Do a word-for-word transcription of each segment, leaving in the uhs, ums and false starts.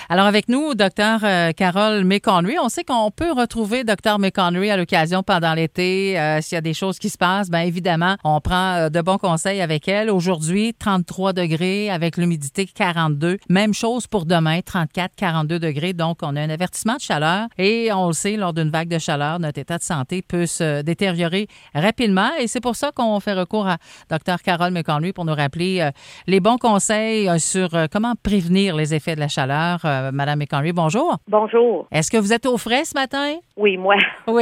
Alors, avec nous, docteur euh, Carole McConry. On sait qu'on peut retrouver docteur McConry à l'occasion pendant l'été. Euh, s'il y a des choses qui se passent, bien évidemment, on prend euh, de bons conseils avec elle. Aujourd'hui, trente-trois degrés avec l'humidité quarante-deux. Même chose pour demain, trente-quatre, quarante-deux degrés. Donc, on a un avertissement de chaleur et on le sait, lors d'une vague de chaleur, notre état de santé peut se détériorer rapidement et c'est pour ça qu'on fait recours à docteur Carole McConry pour nous rappeler euh, les bons conseils euh, sur euh, comment prévenir les effets de la chaleur. Euh, Madame McConry, bonjour. Bonjour. Est-ce que vous êtes au frais ce matin? Oui, moi. Oui.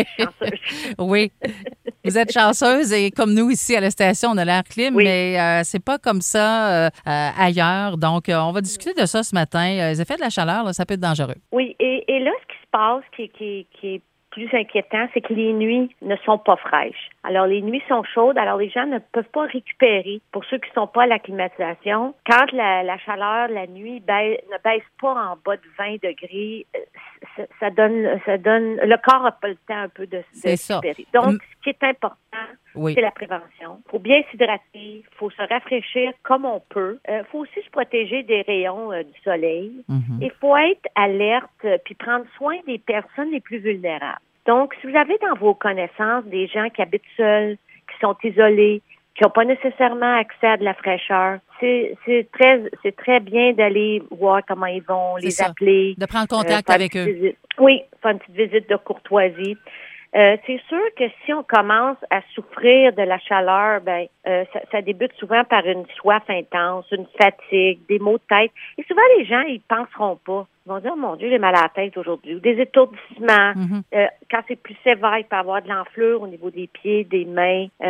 Oui. Vous êtes chanceuse et comme nous ici à la station, on a l'air clim, oui. mais euh, c'est pas comme ça euh, euh, ailleurs. Donc, euh, on va discuter de ça ce matin. Euh, les effets de la chaleur, là, ça peut être dangereux. Oui, et, et là, ce qui se passe, qui, qui, qui est plus inquiétant, c'est que les nuits ne sont pas fraîches. Alors, les nuits sont chaudes, alors les gens ne peuvent pas récupérer. Pour ceux qui ne sont pas à la climatisation, quand la, la chaleur, la nuit, baisse, ne baisse pas en bas de vingt degrés, ça, ça donne, ça donne, le corps n'a pas le temps un peu de, de récupérer. Donc, hum. ce qui est important, oui. c'est la prévention. Il faut bien s'hydrater, il faut se rafraîchir comme on peut. Il euh, faut aussi se protéger des rayons euh, du soleil. Il mm-hmm. faut être alerte euh, puis prendre soin des personnes les plus vulnérables. Donc, si vous avez dans vos connaissances des gens qui habitent seuls, qui sont isolés, qui n'ont pas nécessairement accès à de la fraîcheur, c'est, c'est très c'est très bien d'aller voir comment ils vont, c'est les ça. appeler. De prendre contact euh, avec eux. Visite. Oui, faire une petite visite de courtoisie. Euh, c'est sûr que si on commence à souffrir de la chaleur, ben euh, ça, ça débute souvent par une soif intense, une fatigue, des maux de tête. Et souvent, les gens, ils penseront pas. Ils vont dire, oh mon Dieu, j'ai mal à la tête aujourd'hui. Ou des étourdissements. Mm-hmm. Euh, quand c'est plus sévère, il peut y avoir de l'enflure au niveau des pieds, des mains. Euh,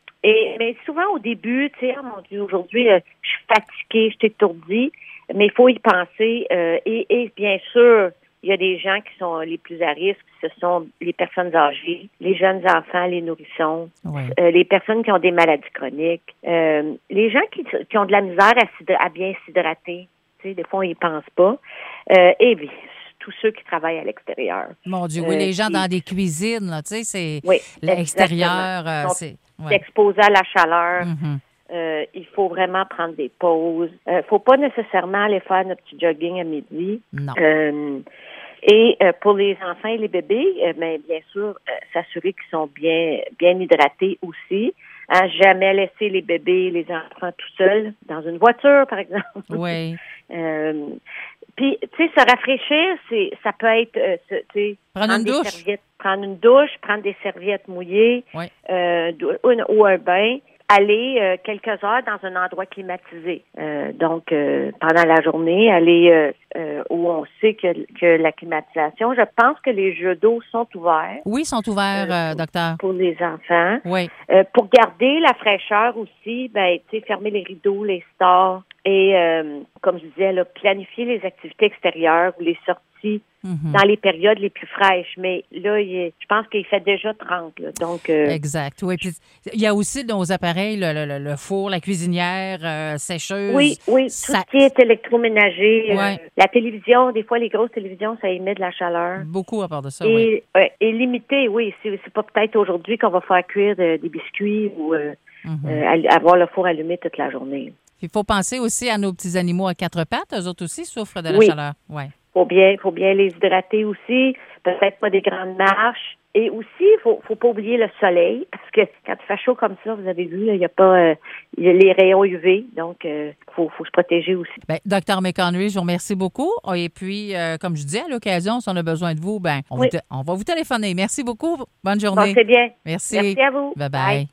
et mais souvent, au début, tu sais, oh mon Dieu, aujourd'hui, euh, je suis fatiguée, je suis étourdie. Mais il faut y penser. Euh, et, et bien sûr, il y a des gens qui sont les plus à risque, ce sont les personnes âgées, les jeunes enfants, les nourrissons, oui. euh, les personnes qui ont des maladies chroniques, euh, les gens qui, qui ont de la misère à, à bien s'hydrater. Tu sais, des fois, on n'y pense pas. Euh, et bien, tous ceux qui travaillent à l'extérieur. Mon Dieu, oui, euh, les gens qui, dans des cuisines, là, tu sais, c'est oui, l'extérieur. Euh, c'est ouais. exposés à la chaleur. Mm-hmm. Euh, il faut vraiment prendre des pauses. Il euh, faut pas nécessairement aller faire notre petit jogging à midi. Non. Euh, et euh, pour les enfants et les bébés, euh, mais bien sûr, euh, s'assurer qu'ils sont bien bien hydratés aussi. Hein, jamais laisser les bébés, les enfants tout seuls dans une voiture, par exemple. Oui. euh, Puis, tu sais, se rafraîchir, c'est ça peut être, euh, tu sais, prendre, prendre une des douche. serviettes, prendre une douche, prendre des serviettes mouillées, oui. euh, ou, ou un bain. Aller euh, quelques heures dans un endroit climatisé. Euh, donc, euh, pendant la journée, aller euh, euh, où on sait que, que la climatisation, je pense que les jeux d'eau sont ouverts. Oui, sont ouverts, euh, pour, docteur. Pour les enfants. Oui. Euh, pour garder la fraîcheur aussi, ben, tu sais, fermer les rideaux, les stores et, euh, comme je disais, là, planifier les activités extérieures ou les sorties Mm-hmm. dans les périodes les plus fraîches. Mais là, il est, je pense qu'il fait déjà trente. Là, donc, euh, exact. Oui. Puis, il y a aussi nos appareils, le, le, le four, la cuisinière, euh, sécheuse. Oui, oui. Ça... Tout ce qui est électroménager. Ouais. Euh, la télévision, des fois, les grosses télévisions, ça émet de la chaleur. Beaucoup à part de ça, et, oui. Euh, et limité, oui. C'est, c'est pas peut-être aujourd'hui qu'on va faire cuire de, des biscuits ou euh, mm-hmm. euh, avoir le four allumé toute la journée. Il faut penser aussi à nos petits animaux à quatre pattes. Eux autres aussi souffrent de la oui. chaleur. Oui. Faut bien, faut bien les hydrater aussi. Peut-être pas des grandes marches. Et aussi, il faut, faut pas oublier le soleil, parce que quand il fait chaud comme ça, vous avez vu, il y a pas euh, y a les rayons U V, donc il euh, faut, faut se protéger aussi. Bien, docteur McConry, je vous remercie beaucoup. Et puis, euh, comme je dis, à l'occasion, si on a besoin de vous, ben, on, oui. vous te- on va vous téléphoner. Merci beaucoup. Bonne journée. Bon, c'est bien. Merci. Merci à vous. Bye bye. Bye.